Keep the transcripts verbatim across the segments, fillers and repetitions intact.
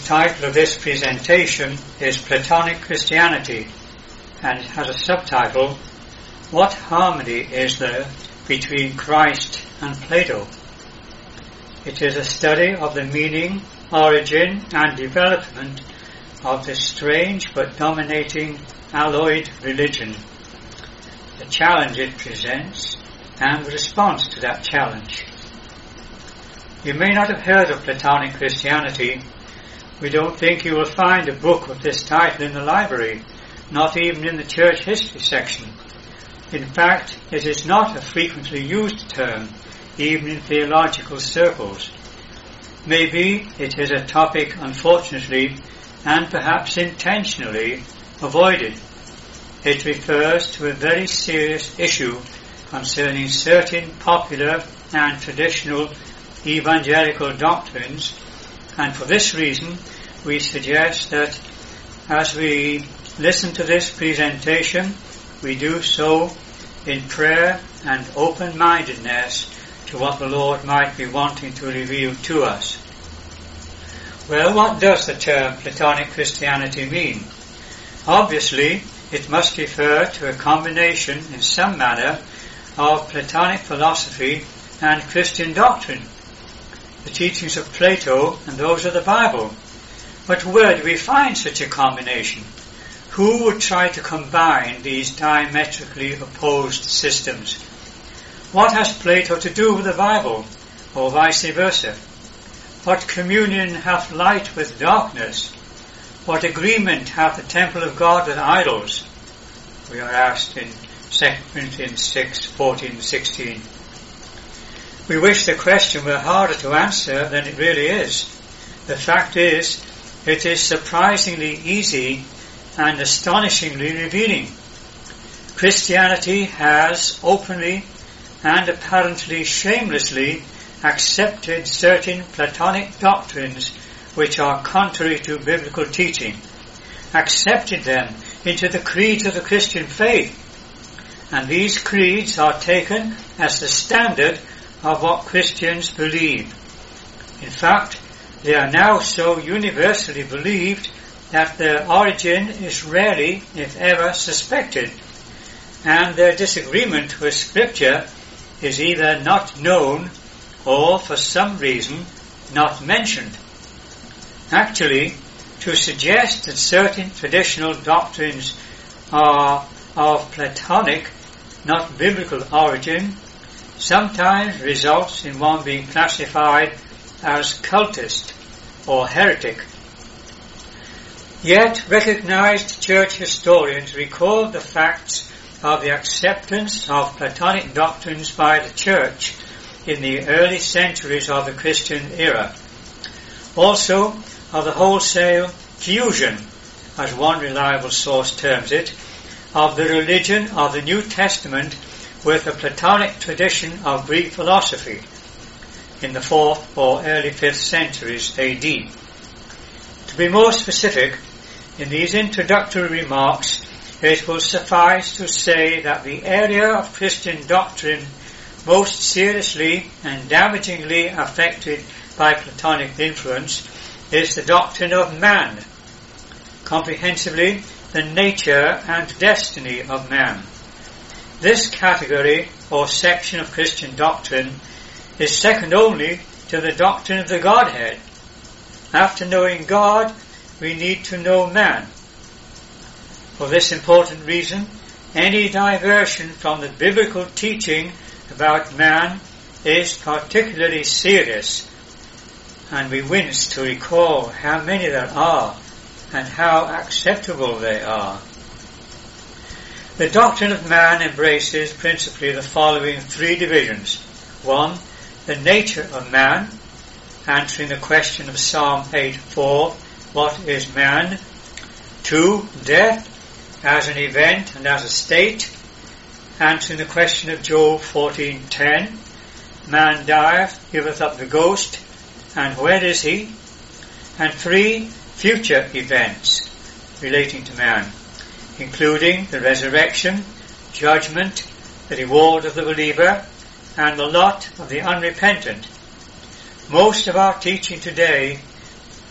title of this presentation is Platonic Christianity, and it has a subtitle, What Harmony is There Between Christ and Plato? It is a study of the meaning, origin and development of this strange but dominating alloyed religion, the challenge it presents and the response to that challenge. You may not have heard of Platonic Christianity. We don't think you will find a book of this title in the library, not even in the church history section. In fact, it is not a frequently used term, even in theological circles. Maybe it is a topic, unfortunately, and perhaps intentionally, avoided. It refers to a very serious issue concerning certain popular and traditional evangelical doctrines, and for this reason we suggest that as we listen to this presentation, we do so in prayer and open-mindedness to what the Lord might be wanting to reveal to us. Well, what does the term Platonic Christianity mean? Obviously, it must refer to a combination in some manner of Platonic philosophy and Christian doctrine, the teachings of Plato and those of the Bible. But where do we find such a combination? Who would try to combine these diametrically opposed systems? What has Plato to do with the Bible, or vice versa? What communion hath light with darkness? What agreement hath the temple of God with idols? We are asked in Second Corinthians six, fourteen and sixteen. We wish the question were harder to answer than it really is. The fact is, it is surprisingly easy and astonishingly revealing. Christianity has openly and apparently shamelessly accepted certain Platonic doctrines which are contrary to biblical teaching, accepted them into the creeds of the Christian faith, and these creeds are taken as the standard of what Christians believe. In fact, they are now so universally believed that their origin is rarely, if ever, suspected, and their disagreement with Scripture is either not known or, for some reason, not mentioned. Actually, to suggest that certain traditional doctrines are of Platonic, not biblical origin, sometimes results in one being classified as cultist or heretic. Yet recognized church historians recall the facts of the acceptance of Platonic doctrines by the church in the early centuries of the Christian era. Also of the wholesale fusion, as one reliable source terms it, of the religion of the New Testament with the Platonic tradition of Greek philosophy in the fourth or early fifth centuries A D. To be more specific, in these introductory remarks, it will suffice to say that the area of Christian doctrine most seriously and damagingly affected by Platonic influence is the doctrine of man, comprehensively the nature and destiny of man. This category or section of Christian doctrine is second only to the doctrine of the Godhead. After knowing God, we need to know man. For this important reason, any diversion from the biblical teaching about man is particularly serious, and we wince to recall how many there are and how acceptable they are. The doctrine of man embraces principally the following three divisions. One, the nature of man, answering the question of Psalm eight four, what is man? Two, death as an event and as a state, answering the question of Job fourteen ten, man dieth, giveth up the ghost, and where is he? And three, future events relating to man, including the resurrection, judgment, the reward of the believer, and the lot of the unrepentant. Most of our teaching today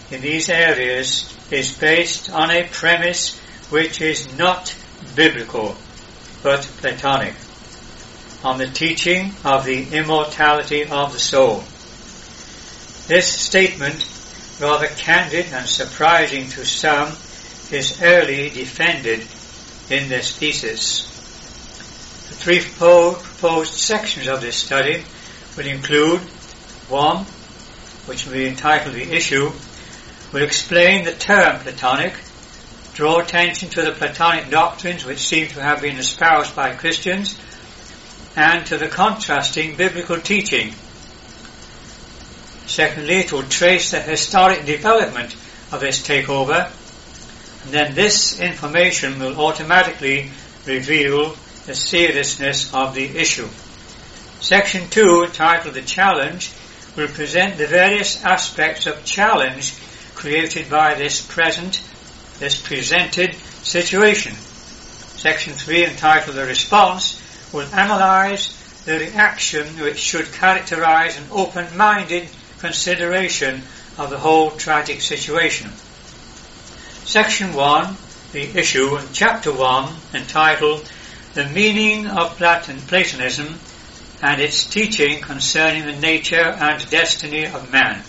in these areas is based on a premise which is not biblical, but Platonic, on the teaching of the immortality of the soul. This statement, rather candid and surprising to some, is early defended in this thesis. The three proposed sections of this study will include: one, which will be entitled The Issue, will explain the term Platonic, draw attention to the Platonic doctrines which seem to have been espoused by Christians, and to the contrasting biblical teaching. Secondly, it will trace the historic development of this takeover, and then this information will automatically reveal the seriousness of the issue. Section two, entitled The Challenge, will present the various aspects of challenge created by this present, this presented situation. Section three, entitled The Response, will analyze the reaction which should characterize an open-minded consideration of the whole tragic situation. Section one, The Issue, and Chapter one, entitled The Meaning of Platon- Platonism and its Teaching Concerning the Nature and Destiny of Man.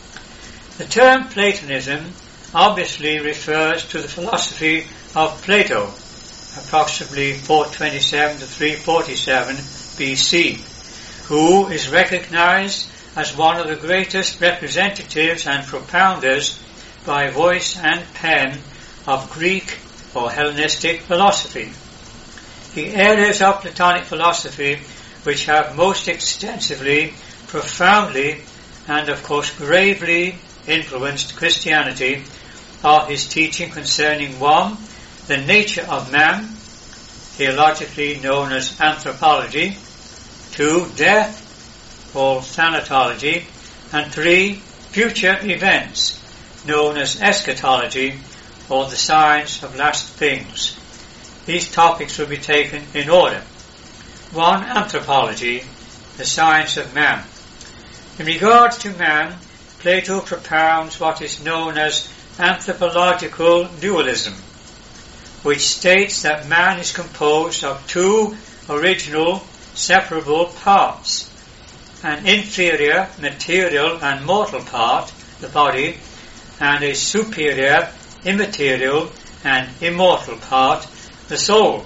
The term Platonism obviously refers to the philosophy of Plato, approximately four twenty-seven to three forty-seven B C, who is recognized as one of the greatest representatives and propounders by voice and pen of Greek or Hellenistic philosophy. The areas of Platonic philosophy which have most extensively, profoundly, and of course gravely influenced Christianity are his teaching concerning: one, the nature of man, theologically known as anthropology; two, death, or thanatology; and three, future events, known as eschatology, or the science of last things. These topics will be taken in order. One, anthropology, the science of man. In regard to man, Plato propounds what is known as anthropological dualism, which states that man is composed of two original, separable parts: an inferior, material and mortal part, the body, and a superior, immaterial and immortal part, the soul.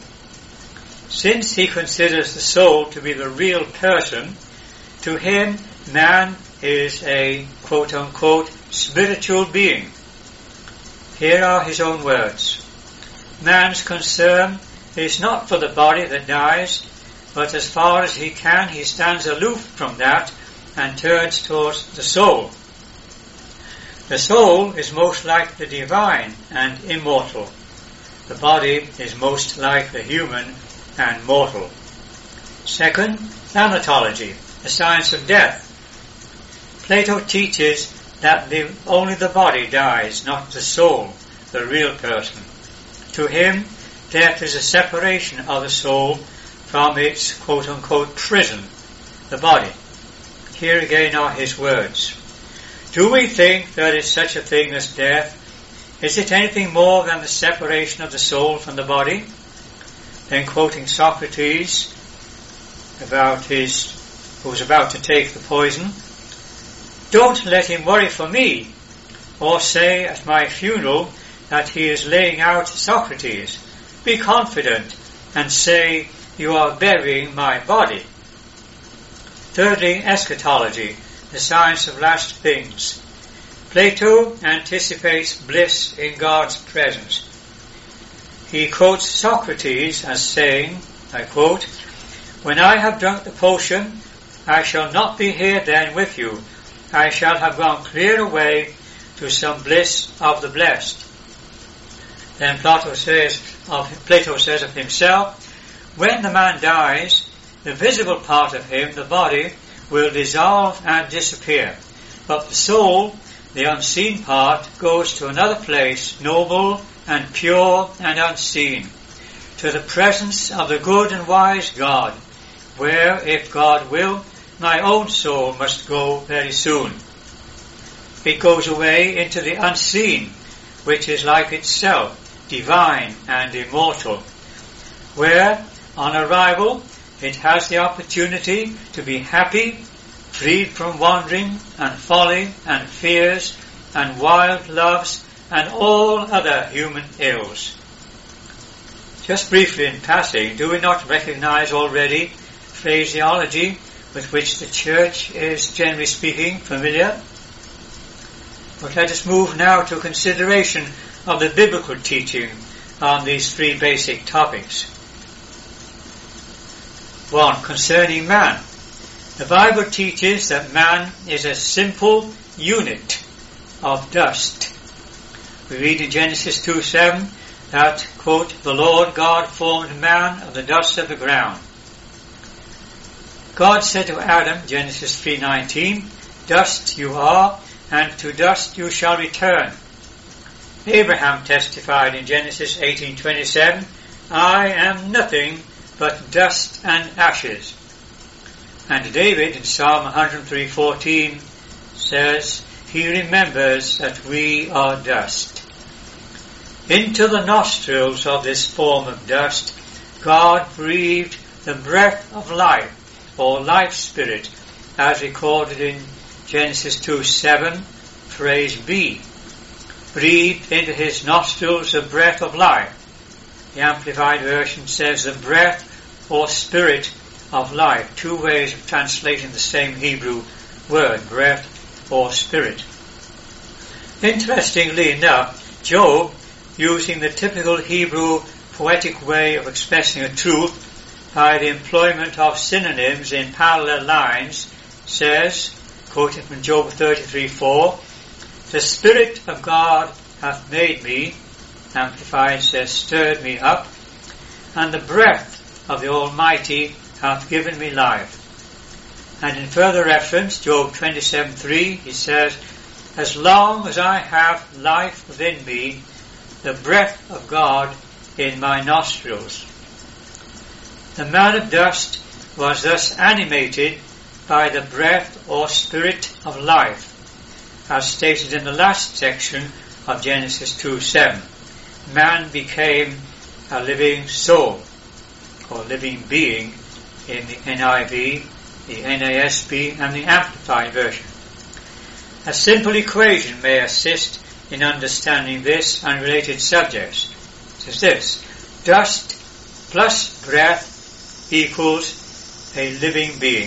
Since he considers the soul to be the real person, to him man is a quote-unquote spiritual being. Here are his own words: man's concern is not for the body that dies, but as far as he can he stands aloof from that and turns towards the soul. The soul is most like the divine and immortal. The body is most like the human and mortal. Second, thanatology, the science of death. Plato teaches that the, only the body dies, not the soul, the real person. To him, death is a separation of the soul from its quote-unquote prison, the body. Here again are his words: do we think there is such a thing as death? Is it anything more than the separation of the soul from the body? Then, quoting Socrates, about his, who was about to take the poison, don't let him worry for me, or say at my funeral that he is laying out Socrates. Be confident and say, you are burying my body. Thirdly, eschatology, the science of last things. Plato anticipates bliss in God's presence. He quotes Socrates as saying, I quote, when I have drunk the potion, I shall not be here then with you. I shall have gone clear away to some bliss of the blessed. Then Plato says of, Plato says of himself, when the man dies, the visible part of him, the body, will dissolve and disappear. But the soul, the unseen part, goes to another place, noble and pure and unseen, to the presence of the good and wise God, where, if God will, my own soul must go very soon. it goes away into the unseen, which is like itself, divine and immortal, where, on arrival, it has the opportunity to be happy, freed from wandering and folly and fears and wild loves and all other human ills. Just briefly in passing, do we not recognize already phraseology with which the Church is, generally speaking, familiar? But let us move now to consideration of the biblical teaching on these three basic topics. One, concerning man. The Bible teaches that man is a simple unit of dust. We read in Genesis two seven that, quote, the Lord God formed man of the dust of the ground. God said to Adam, Genesis three nineteen, dust you are, and to dust you shall return. Abraham testified in Genesis eighteen twenty-seven, I am nothing but dust and ashes. And David in Psalm one oh three fourteen says, he remembers that we are dust. Into the nostrils of this form of dust, God breathed the breath of life, or life spirit, as recorded in Genesis two seven, phrase B. Breathed into his nostrils the breath of life. The Amplified Version says the breath or spirit of life. Two ways of translating the same Hebrew word, breath or spirit. Interestingly enough, Job, using the typical Hebrew poetic way of expressing a truth by the employment of synonyms in parallel lines, says, quoted from Job thirty-three four, the Spirit of God hath made me, Amplified says, stirred me up, and the breath of the Almighty hath given me life. And in further reference, Job twenty-seven three, he says, as long as I have life within me, the breath of God in my nostrils. The man of dust was thus animated by the breath or spirit of life, as stated in the last section of Genesis two seven. Man became a living soul, or living being in the N I V, the N A S B, and the Amplified Version. A simple equation may assist in understanding this and related subjects. It is this: dust plus breath equals a living being.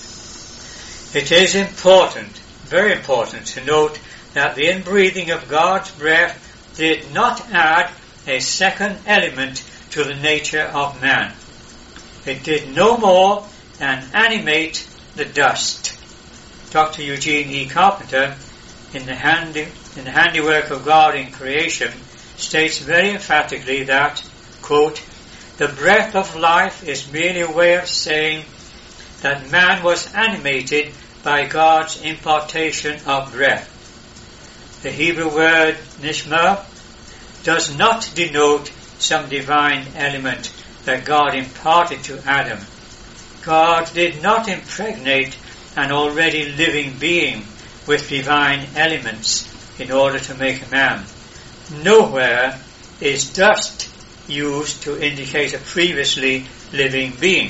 It is important, very important, to note that the inbreathing of God's breath did not add a second element to the nature of man. It did no more than animate the dust. Doctor Eugene E. Carpenter, in the, handi- in the Handiwork of God in Creation, states very emphatically that, quote, the breath of life is merely a way of saying that man was animated by God's impartation of breath. The Hebrew word nishma does not denote some divine element that God imparted to Adam. God did not impregnate an already living being with divine elements in order to make a man. Nowhere is dust used to indicate a previously living being.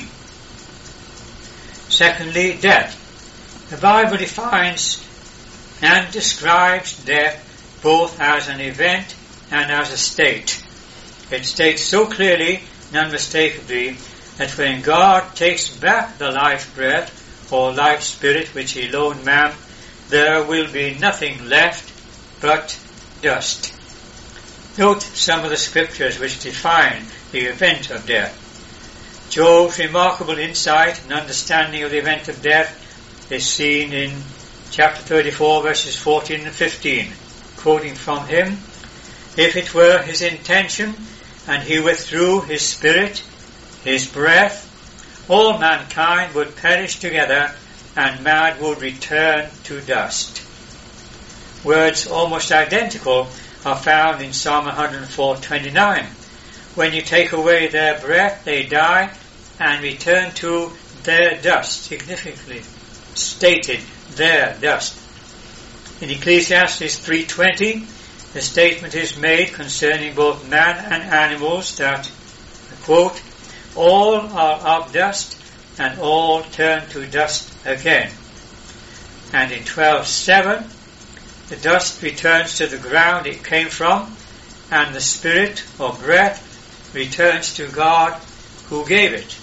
Secondly, death. The Bible defines and describes death both as an event and as a state. It states so clearly and unmistakably that when God takes back the life breath or life spirit which he loaned man, there will be nothing left but dust. Note some of the scriptures which define the event of death. Job's remarkable insight and understanding of the event of death is seen in chapter thirty-four, verses fourteen and fifteen. Quoting from him, if it were his intention, and he withdrew his spirit, his breath, all mankind would perish together, and man would return to dust. Words almost identical are found in Psalm one oh four twenty-nine. When you take away their breath, they die and return to their dust. Significantly stated, their dust. In Ecclesiastes three twenty, the statement is made concerning both man and animals that, I quote, all are of dust and all turn to dust again. And in twelve seven, the dust returns to the ground it came from, and the spirit or breath returns to God who gave it.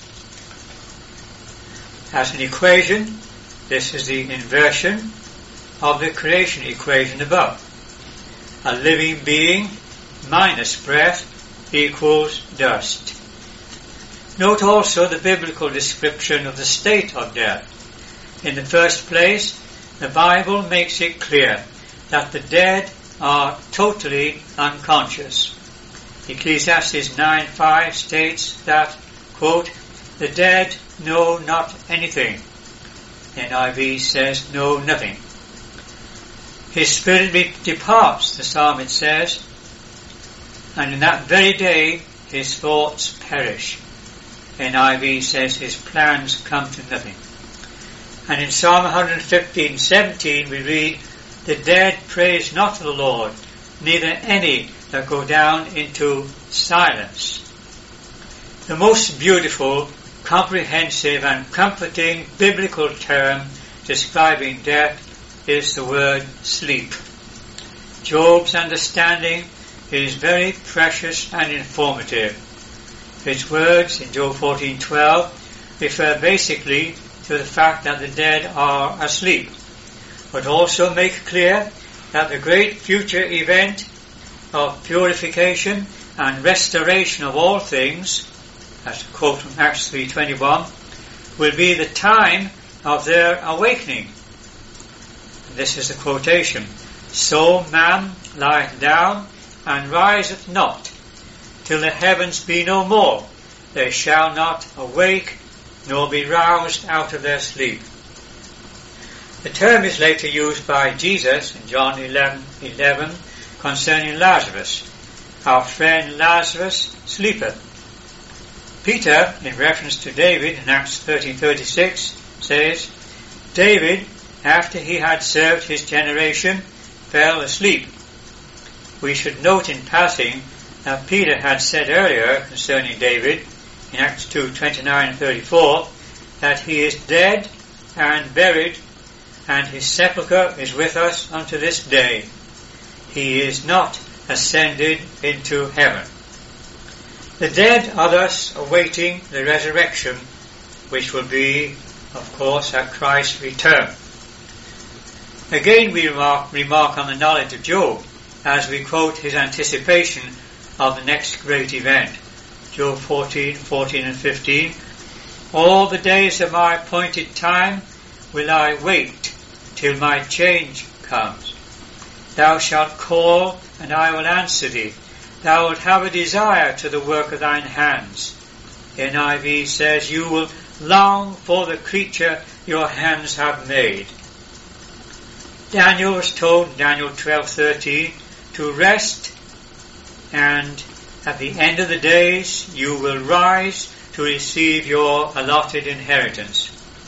As an equation, this is the inversion of the creation equation above. A living being minus breath equals dust. Note also the biblical description of the state of death. In the first place, the Bible makes it clear that the dead are totally unconscious. Ecclesiastes nine five states that, quote, the dead know not anything. N I V says, know nothing. His spirit departs, the psalmist says, and in that very day his thoughts perish. N I V says his plans come to nothing. And in Psalm one fifteen seventeen we read, the dead praise not the Lord, neither any that go down into silence. The most beautiful, comprehensive and comforting biblical term describing death is the word sleep. Job's understanding is very precious and informative. His words in Job fourteen twelve refer basically to the fact that the dead are asleep, but also make clear that the great future event of purification and restoration of all things, that's a quote from Acts three twenty-one, will be the time of their awakening. This is the quotation. So man lieth down and riseth not, till the heavens be no more. They shall not awake, nor be roused out of their sleep. The term is later used by Jesus in John eleven eleven concerning Lazarus. Our friend Lazarus sleepeth. Peter, in reference to David in Acts thirteen thirty-six, says, David, after he had served his generation, fell asleep. We should note in passing that Peter had said earlier concerning David, in Acts two twenty-nine and thirty-four, that he is dead and buried, and his sepulchre is with us unto this day. He is not ascended into heaven. The dead are thus awaiting the resurrection, which will be, of course, at Christ's return. Again we remark, remark on the knowledge of Job, as we quote his anticipation of the next great event. Job fourteen, fourteen and fifteen. All the days of my appointed time will I wait till my change comes. Thou shalt call, and I will answer thee. Thou wilt have a desire to the work of thine hands. N I V says, you will long for the creature your hands have made. Daniel was told in Daniel twelve thirteen to rest, and at the end of the days you will rise to receive your allotted inheritance.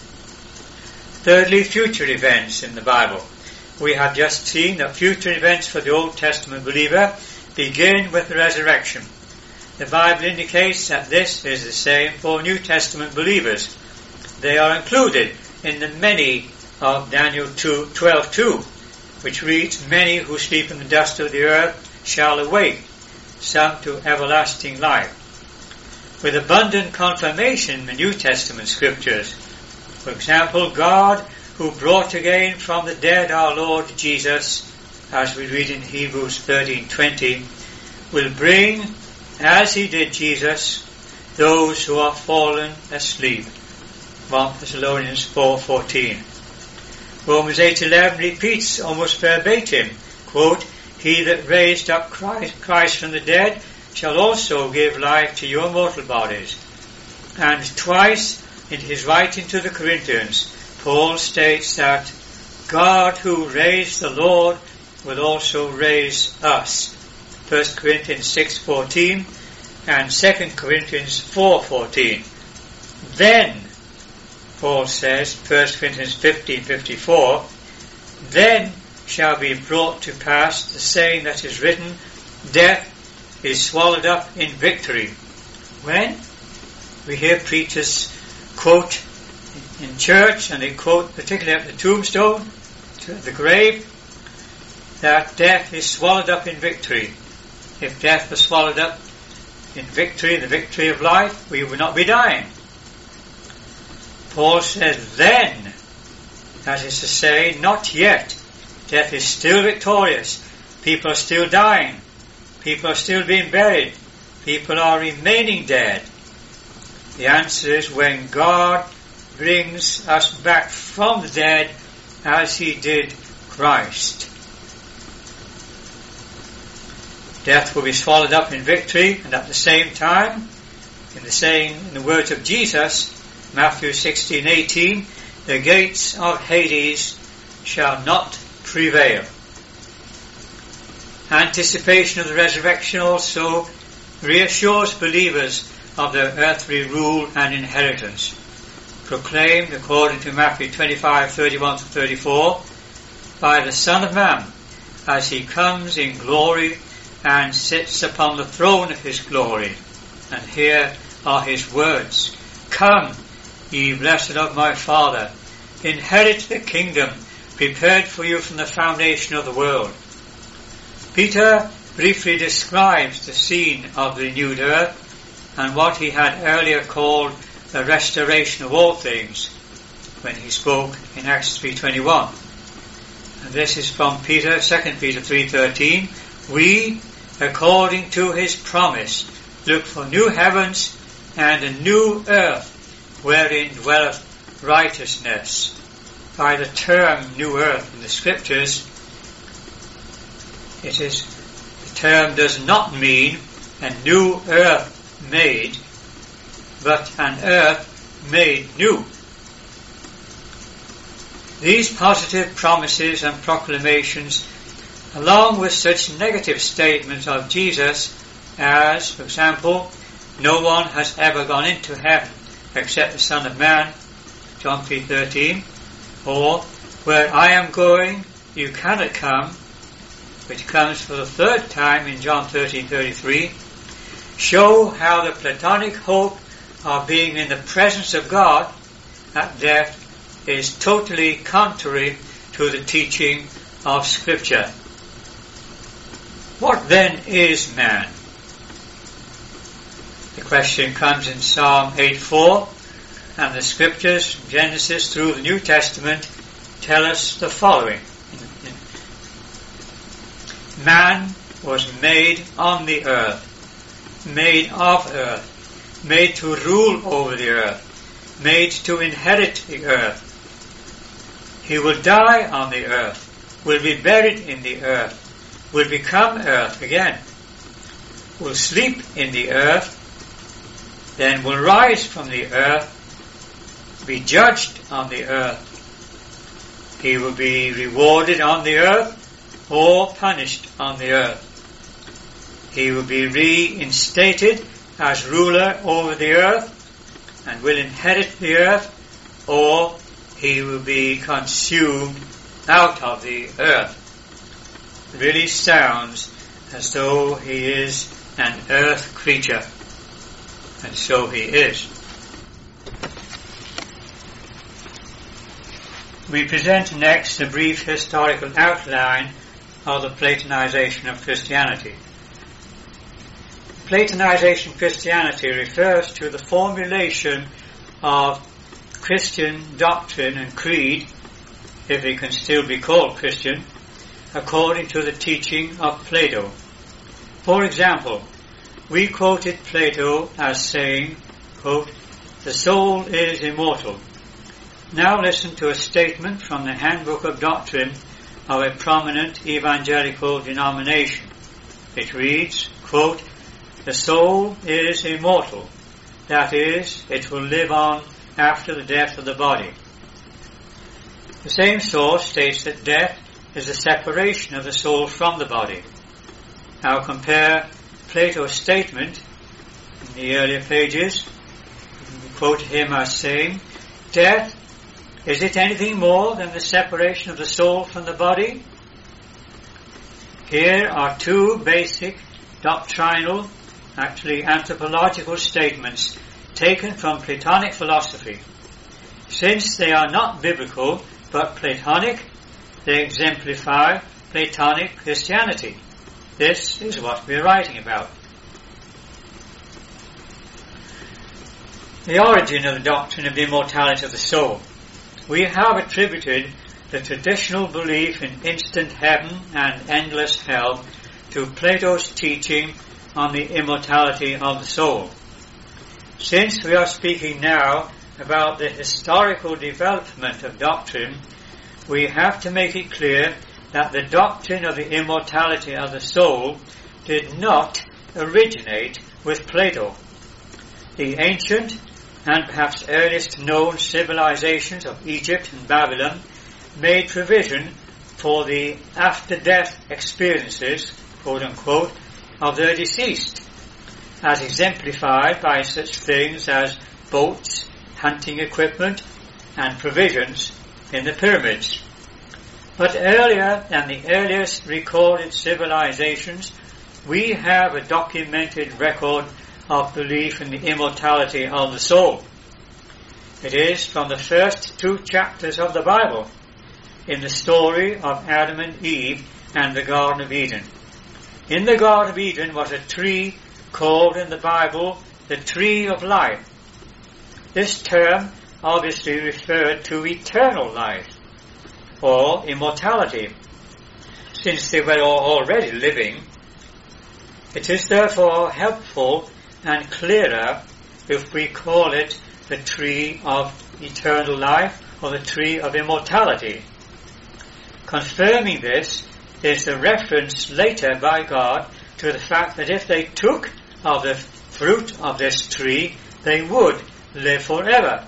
Thirdly, future events in the Bible. We have just seen that future events for the Old Testament believer begin with the resurrection. The Bible indicates that this is the same for New Testament believers. They are included in the many of Daniel twelve two, which reads, many who sleep in the dust of the earth shall awake, some to everlasting life. With abundant confirmation in the New Testament scriptures. For example, God, who brought again from the dead our Lord Jesus, as we read in Hebrews thirteen twenty, will bring, as he did Jesus, those who are fallen asleep. First Thessalonians four fourteen. Romans eight eleven repeats almost verbatim, quote, he that raised up Christ, Christ from the dead shall also give life to your mortal bodies. And twice in his writing to the Corinthians, Paul states that God who raised the Lord will also raise us. First Corinthians six fourteen and Second Corinthians four fourteen. Then, Paul says, First Corinthians fifteen fifty-four, then shall be brought to pass the saying that is written, death is swallowed up in victory. When we hear preachers quote in church, and they quote particularly at the tombstone, to the grave, that death is swallowed up in victory. If death was swallowed up in victory, the victory of life, we would not be dying. Paul says, then, that is to say, not yet. Death is still victorious. People are still dying. People are still being buried. People are remaining dead. The answer is when God brings us back from the dead as he did Christ. Death will be swallowed up in victory, and at the same time, in the saying, in the words of Jesus, Matthew sixteen eighteen, the gates of Hades shall not prevail. Anticipation of the resurrection also reassures believers of their earthly rule and inheritance, proclaimed according to Matthew twenty-five thirty-one to thirty-four, by the Son of Man, as he comes in glory and sits upon the throne of his glory. And here are his words, come, ye blessed of my Father, inherit the kingdom prepared for you from the foundation of the world. Peter briefly describes the scene of the renewed earth and what he had earlier called the restoration of all things when he spoke in Acts three twenty-one. And this is from Peter, Second Peter three thirteen. We, according to his promise, look for new heavens and a new earth wherein dwelleth righteousness. By the term new earth in the scriptures, it is, the term does not mean a new earth made, but an earth made new. These positive promises and proclamations, along with such negative statements of Jesus as, for example, no one has ever gone into heaven except the Son of Man, John three thirteen, or where I am going you cannot come, which comes for the third time in John thirteen thirty-three, show how the Platonic hope of being in the presence of God at death is totally contrary to the teaching of Scripture. What then is man? The question comes in Psalm eight four, and the Scriptures, Genesis through the New Testament, tell us the following. Man was made on the earth, made of earth, made to rule over the earth, made to inherit the earth. He will die on the earth, will be buried in the earth, will become earth again, will sleep in the earth, then will rise from the earth, be judged on the earth. He will be rewarded on the earth or punished on the earth. He will be reinstated as ruler over the earth and will inherit the earth, or he will be consumed out of the earth. It really sounds as though he is an earth creature, and so he is. We present next a brief historical outline of the Platonization of Christianity. Platonization of Christianity refers to the formulation of Christian doctrine and creed, if it can still be called Christian, according to the teaching of Plato. For example, we quoted Plato as saying, quote, the soul is immortal. Now listen to a statement from the Handbook of Doctrine of a prominent evangelical denomination. It reads, quote, the soul is immortal. That is, it will live on after the death of the body. The same source states that death is the separation of the soul from the body. Now compare Plato's statement in the earlier pages. We quote him as saying, death, is it anything more than the separation of the soul from the body? Here are two basic doctrinal, actually anthropological statements taken from Platonic philosophy. Since they are not biblical but Platonic, they exemplify Platonic Christianity. This is what we are writing about. The origin of the doctrine of the immortality of the soul. We have attributed the traditional belief in instant heaven and endless hell to Plato's teaching on the immortality of the soul. Since we are speaking now about the historical development of doctrine, we have to make it clear that the doctrine of the immortality of the soul did not originate with Plato. The ancient and perhaps earliest known civilizations of Egypt and Babylon made provision for the after-death experiences, quote-unquote, of their deceased, as exemplified by such things as boats, hunting equipment, and provisions in the pyramids. But earlier than the earliest recorded civilizations, we have a documented record of belief in the immortality of the soul. It is from the first two chapters of the Bible, in the story of Adam and Eve and the Garden of Eden. In the Garden of Eden was a tree called in the Bible the tree of life. This term obviously referred to eternal life, or immortality. Since they were already living, it is therefore helpful and clearer if we call it the tree of eternal life or the tree of immortality. Confirming this is the reference later by God to the fact that if they took of the fruit of this tree, they would live forever.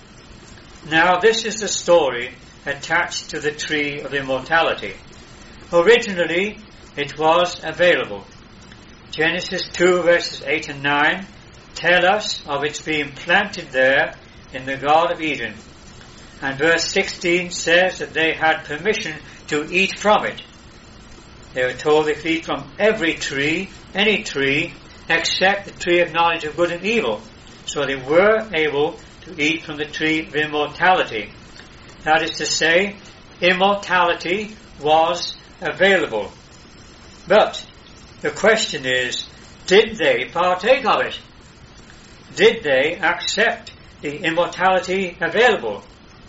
Now this is the story attached to the tree of immortality. Originally it was available. Genesis two verses eight and nine tell us of its being planted there in the Garden of Eden. And verse sixteen says that they had permission to eat from it. They were told they could eat from every tree, any tree, except the tree of knowledge of good and evil. So they were able to eat from the tree of immortality. That is to say, immortality was available. But the question is, did they partake of it? Did they accept the immortality available?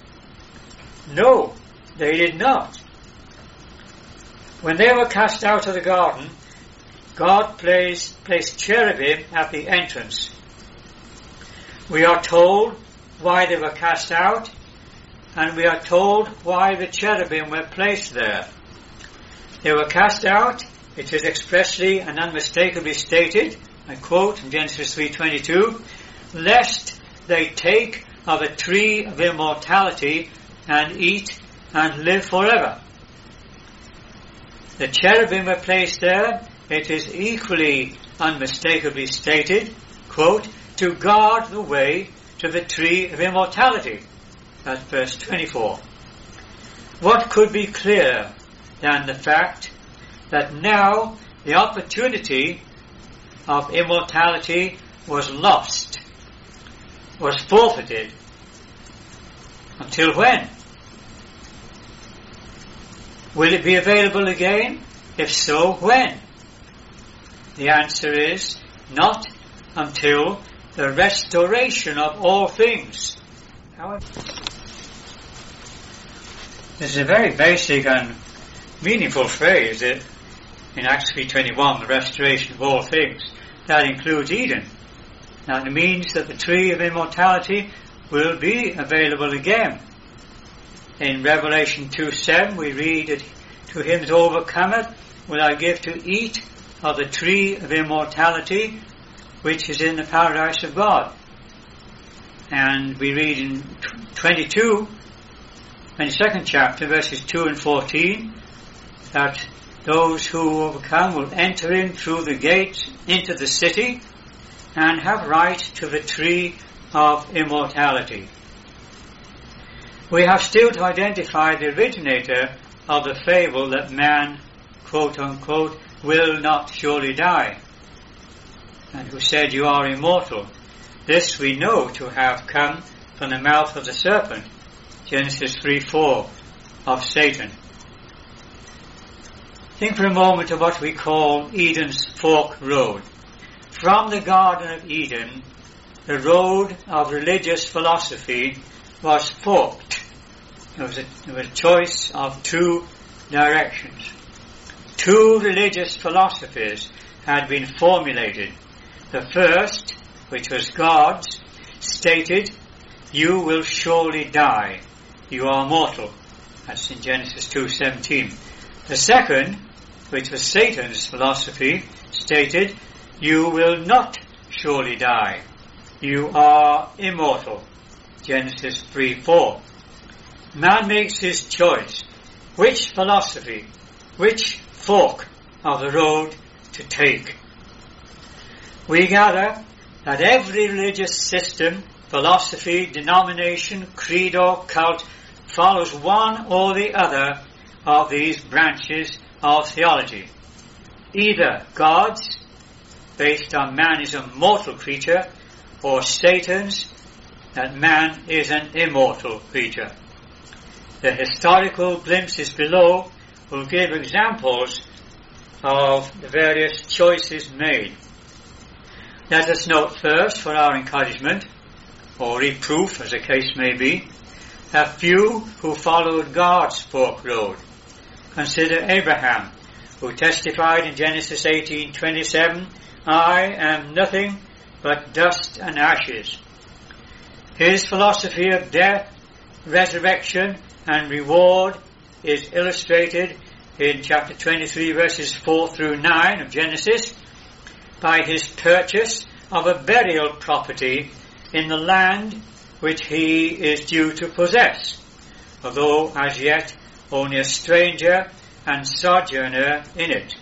No, they did not. When they were cast out of the garden, God placed, placed cherubim at the entrance. We are told why they were cast out, and we are told why the cherubim were placed there. They were cast out, it is expressly and unmistakably stated, I quote from Genesis three twenty-two, lest they take of the tree of immortality and eat and live forever. The cherubim were placed there, it is equally unmistakably stated, quote, to guard the way to the tree of immortality. That's verse twenty-four. What could be clearer than the fact that now the opportunity of immortality was lost, was forfeited. Until when? Will it be available again? If so, when? The answer is not until the restoration of all things. However, this is a very basic and meaningful phrase that in Acts three twenty-one, the restoration of all things. That includes Eden. Now it means that the tree of immortality will be available again. In Revelation two seven we read that to him that overcometh will I give to eat of the tree of immortality which is in the paradise of God. And we read in twenty-two, twenty-second chapter, verses two and fourteen, that those who overcome will enter in through the gates into the city and have right to the tree of immortality. We have still to identify the originator of the fable that man quote unquote, will not surely die, and who said, you are immortal. This we know to have come from the mouth of the serpent, Genesis three four, of Satan. Think for a moment of what we call Eden's fork road. From the Garden of Eden, the road of religious philosophy was forked. There was a, there was a choice of two directions. Two religious philosophies had been formulated. The first, which was God's, stated, you will surely die. You are mortal. That's in Genesis two seventeen. The second, which was Satan's philosophy, stated, you will not surely die. You are immortal. Genesis three four. Man makes his choice. Which philosophy, which fork of the road to take? We gather that every religious system, philosophy, denomination, creed or cult follows one or the other of these branches of theology. Either God's, based on man is a mortal creature, or Satan's, that man is an immortal creature. The historical glimpses below will give examples of the various choices made. Let us note first, for our encouragement, or reproof as the case may be, a few who followed God's fork road. Consider Abraham, who testified in Genesis eighteen twenty-seven, I am nothing but dust and ashes. His philosophy of death, resurrection, and reward is illustrated in chapter twenty-three, verses four through nine of Genesis, by his purchase of a burial property in the land which he is due to possess, although as yet only a stranger and sojourner in it.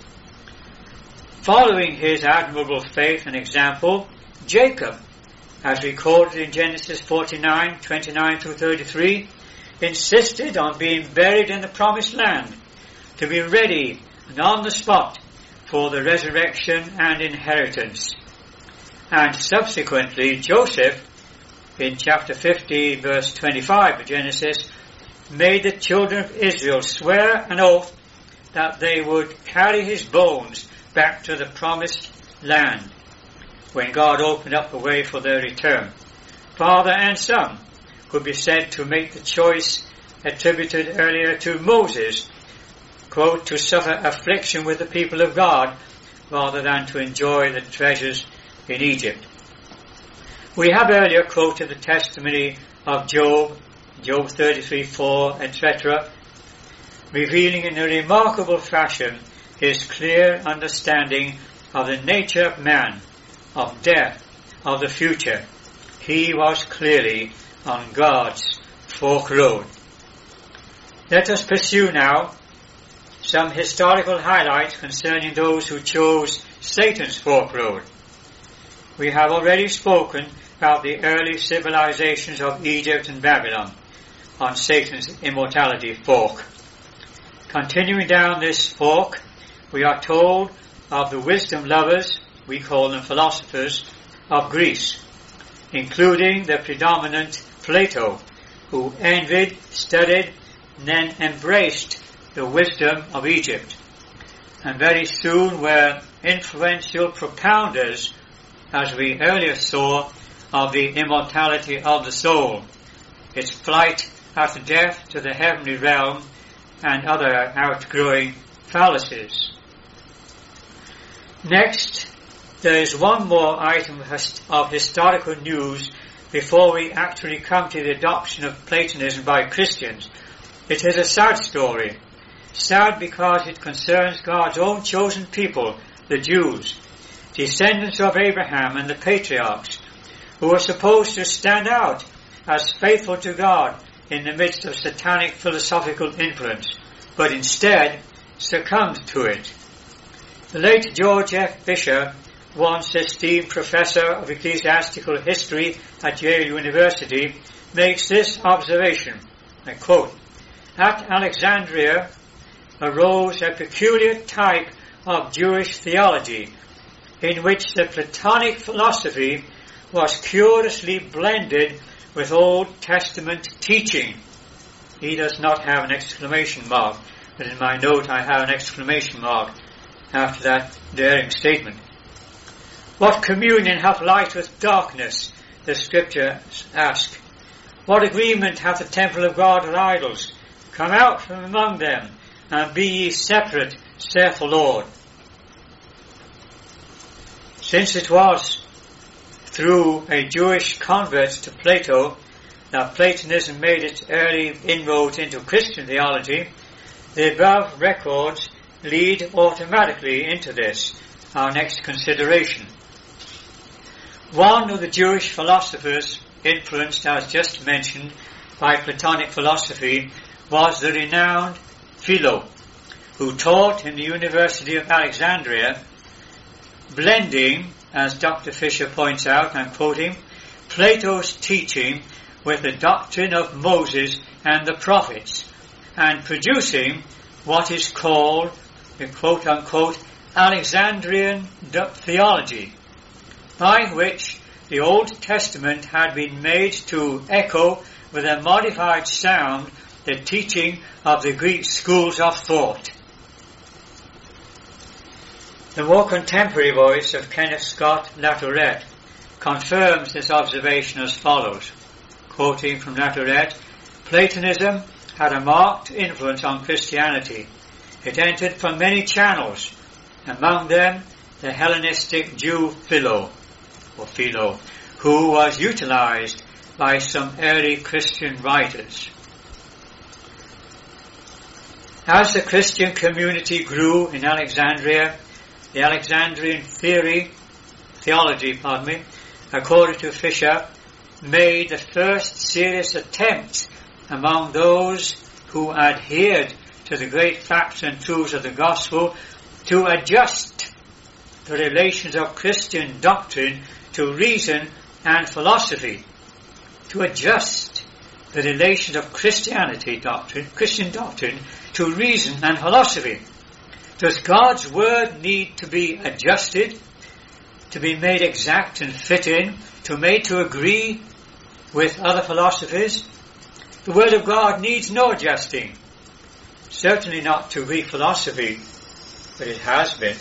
Following his admirable faith and example, Jacob, as recorded in Genesis forty-nine, twenty-nine through thirty-three, insisted on being buried in the promised land, to be ready and on the spot for the resurrection and inheritance. And subsequently, Joseph, in chapter fifty, verse twenty-five of Genesis, made the children of Israel swear an oath that they would carry his bones back to the promised land when God opened up the way for their return. Father and son could be said to make the choice attributed earlier to Moses, quote, to suffer affliction with the people of God rather than to enjoy the treasures in Egypt. We have earlier quoted the testimony of Job, Job thirty-three four, et cetera, revealing in a remarkable fashion his clear understanding of the nature of man, of death, of the future. He was clearly on God's fork road. Let us pursue now some historical highlights concerning those who chose Satan's fork road. We have already spoken about the early civilizations of Egypt and Babylon on Satan's immortality fork. Continuing down this fork, we are told of the wisdom lovers, we call them philosophers, of Greece, including the predominant Plato, who envied, studied, and then embraced the wisdom of Egypt, and very soon were influential propounders, as we earlier saw, of the immortality of the soul, its flight after death to the heavenly realm, and other outgrowing fallacies. Next, there is one more item of historical news before we actually come to the adoption of Platonism by Christians. It is a sad story. Sad because it concerns God's own chosen people, the Jews, descendants of Abraham and the patriarchs, who were supposed to stand out as faithful to God in the midst of satanic philosophical influence, but instead succumbed to it. The late George F. Fisher, once esteemed professor of ecclesiastical history at Yale University, makes this observation, I quote, at Alexandria, arose a peculiar type of Jewish theology in which the Platonic philosophy was curiously blended with Old Testament teaching. He does not have an exclamation mark, but in my note I have an exclamation mark after that daring statement. What communion hath light with darkness? The scriptures ask. What agreement hath the temple of God with idols? Come out from among them, and be ye separate, saith the Lord. Since it was through a Jewish convert to Plato that Platonism made its early inroads into Christian theology, the above records lead automatically into this, our next consideration. One of the Jewish philosophers influenced, as just mentioned, by Platonic philosophy was the renowned Philo, who taught in the University of Alexandria, blending, as Doctor Fisher points out, I'm quoting, Plato's teaching with the doctrine of Moses and the prophets, and producing what is called the quote-unquote Alexandrian theology, by which the Old Testament had been made to echo with a modified sound the teaching of the Greek schools of thought. The more contemporary voice of Kenneth Scott Latourette confirms this observation as follows, quoting from Latourette, Platonism had a marked influence on Christianity. It entered from many channels, among them the Hellenistic Jew Philo, or Philo, who was utilized by some early Christian writers. As the Christian community grew in Alexandria, the Alexandrian theory, theology, pardon me, according to Fisher, made the first serious attempt among those who adhered to the great facts and truths of the gospel to adjust the relations of Christian doctrine to reason and philosophy, to adjust the relations of Christianity doctrine, Christian doctrine, to reason and philosophy. Does God's word need to be adjusted, to be made exact and fit in, to made to agree with other philosophies? The word of God needs no adjusting. Certainly not to Greek philosophy, but it has been.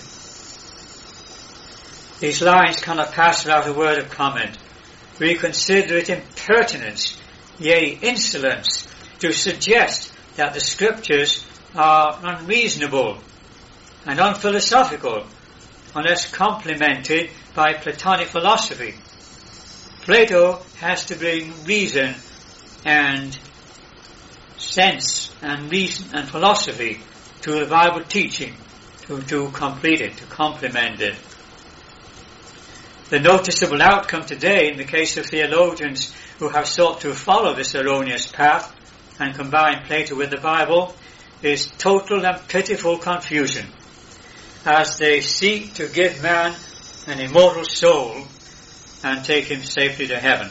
These lines cannot pass without a word of comment. We consider it impertinence, yea, insolence, to suggest that the scriptures are unreasonable and unphilosophical unless complemented by Platonic philosophy. Plato has to bring reason and sense and reason and philosophy to the Bible teaching to, to complete it, to complement it. The noticeable outcome today in the case of theologians who have sought to follow this erroneous path and combine Plato with the Bible is total and pitiful confusion as they seek to give man an immortal soul and take him safely to heaven.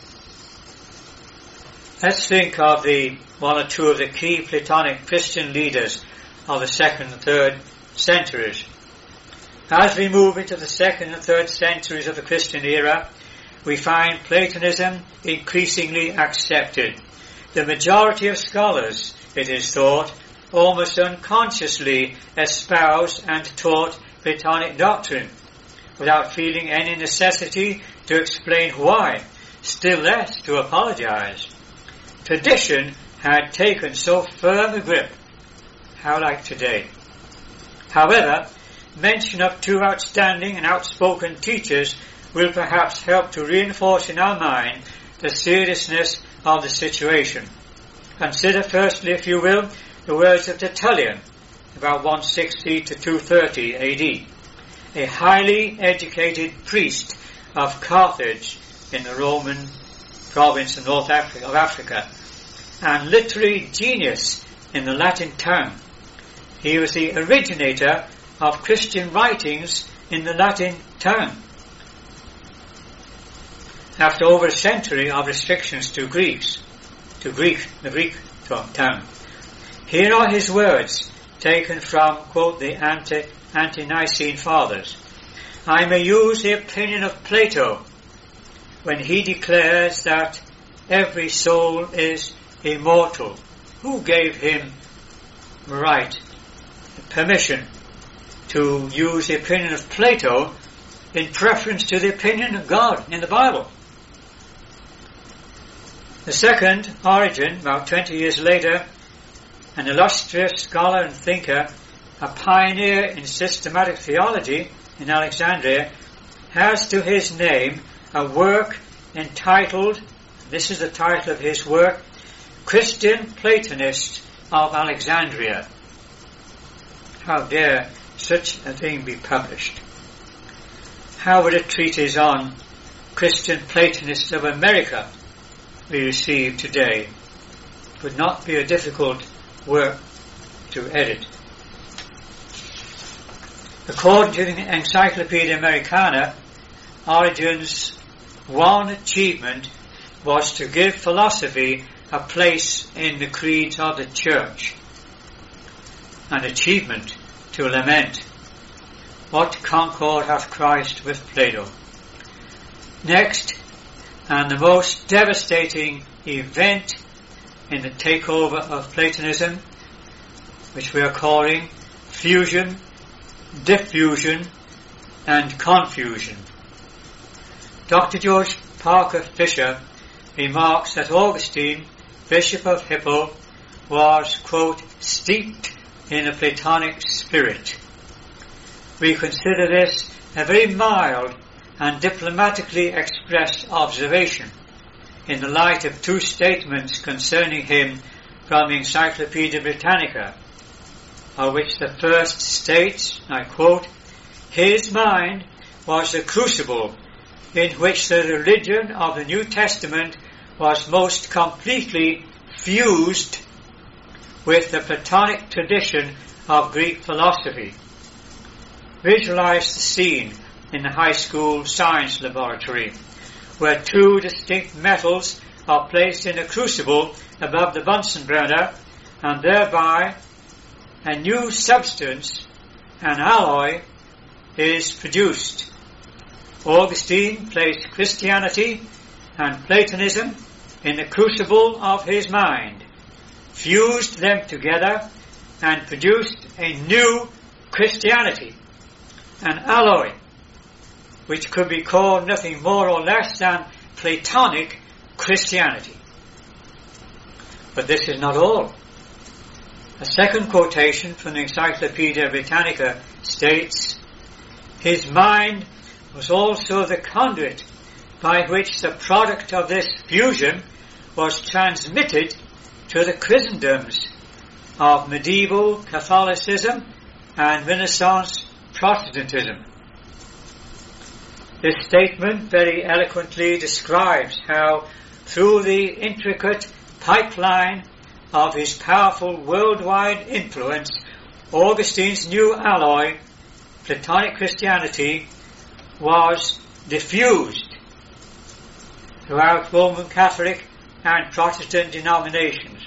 Let's think of the one or two of the key Platonic Christian leaders of the second and third centuries. As we move into the second and third centuries of the Christian era, we find Platonism increasingly accepted. The majority of scholars, it is thought, almost unconsciously espouse and taught Platonic doctrine, without feeling any necessity to explain why, still less to apologize. Tradition had taken so firm a grip, how like today. However, mention of two outstanding and outspoken teachers will perhaps help to reinforce in our mind the seriousness of the situation. Consider firstly, if you will, the words of Tertullian, about one sixty to two thirty A D, a highly educated priest of Carthage in the Roman province of North Africa, of Africa, and literary genius in the Latin tongue. He was the originator of Christian writings in the Latin tongue, after over a century of restrictions to Greeks, to Greek, the Greek tongue. Here are his words taken from, quote, the anti, Ante-Nicene Fathers. I may use the opinion of Plato when he declares that every soul is immortal. Who gave him right, permission to use the opinion of Plato in preference to the opinion of God in the Bible? The second, Origen, about twenty years later, an illustrious scholar and thinker, a pioneer in systematic theology in Alexandria, has to his name a work entitled, this is the title of his work, Christian Platonists of Alexandria. How dare such a thing be published? How would a treatise on Christian Platonists of America be received today? It would not be a difficult work to edit. According to the Encyclopedia Americana, Origen's one achievement was to give philosophy a place in the creeds of the Church. An achievement to lament. What concord hath Christ with Plato? Next, and the most devastating event in the takeover of Platonism, which we are calling fusion, diffusion, and confusion. Doctor George Parker Fisher remarks that Augustine, Bishop of Hippo, was, quote, steeped in a Platonic spirit. We consider this a very mild and diplomatically expressed observation in the light of two statements concerning him from the Encyclopedia Britannica, of which the first states, I quote, his mind was the crucible in which the religion of the New Testament was most completely fused with the Platonic tradition of Greek philosophy. Visualize the scene in the high school science laboratory, where two distinct metals are placed in a crucible above the Bunsen burner, and thereby a new substance, an alloy, is produced. Augustine placed Christianity and Platonism in the crucible of his mind, fused them together, and produced a new Christianity, an alloy, which could be called nothing more or less than Platonic Christianity. But this is not all. A second quotation from the Encyclopedia Britannica states, his mind was also the conduit by which the product of this fusion was transmitted to the Christendoms of medieval Catholicism and Renaissance Protestantism. This statement very eloquently describes how, through the intricate pipeline of his powerful worldwide influence, Augustine's new alloy, Platonic Christianity, was diffused throughout Roman Catholic and Protestant denominations.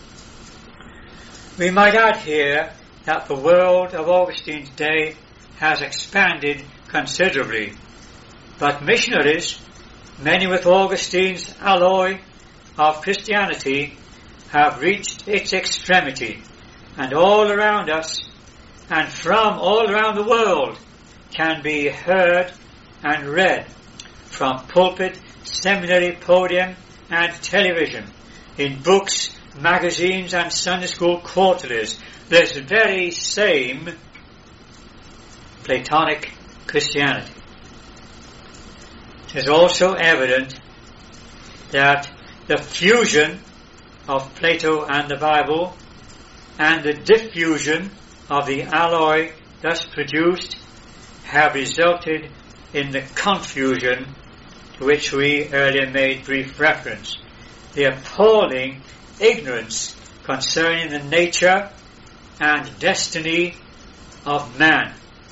We might add here that the world of Augustine's day has expanded considerably, but missionaries, many with Augustine's alloy of Christianity, have reached its extremity, and all around us and from all around the world can be heard and read from pulpit, seminary podium and television, in books, magazines and Sunday school quarterlies, this very same Platonic Christianity. It is also evident that the fusion of Plato and the Bible and the diffusion of the alloy thus produced have resulted in the confusion to which we earlier made brief reference, the appalling ignorance concerning the nature and destiny of man.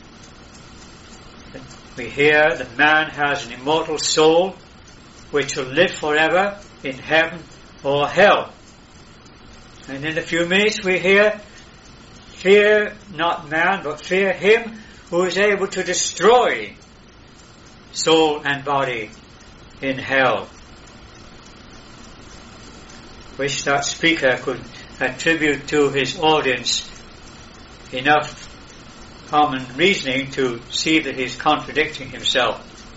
We hear that man has an immortal soul which will live forever in heaven or hell. And in a few minutes we hear fear not man, but fear him who is able to destroy soul and body in hell. Wish that speaker could attribute to his audience enough common reasoning to see that he's contradicting himself.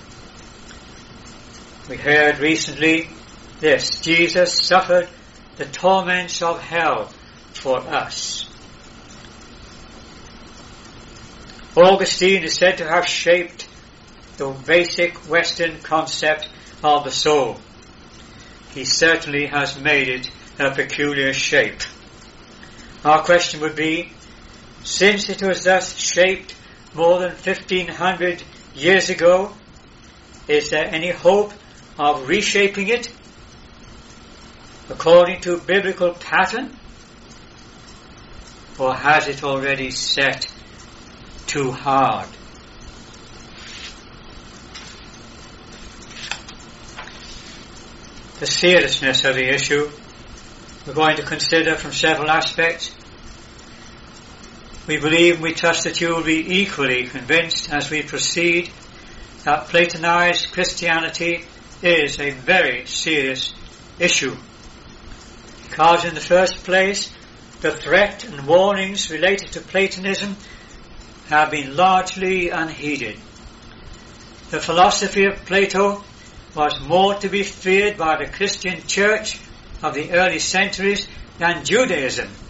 We heard recently this: Jesus suffered the torments of hell for us. Augustine is said to have shaped the basic Western concept of the soul. He certainly has made it a peculiar shape. Our question would be, since it was thus shaped more than fifteen hundred years ago, is there any hope of reshaping it according to biblical pattern? Or has it already set too hard? The seriousness of the issue we're going to consider from several aspects. We believe and we trust that you will be equally convinced as we proceed that Platonized Christianity is a very serious issue. Because in the first place, the threat and warnings related to Platonism have been largely unheeded. The philosophy of Plato was more to be feared by the Christian church of the early centuries than Judaism.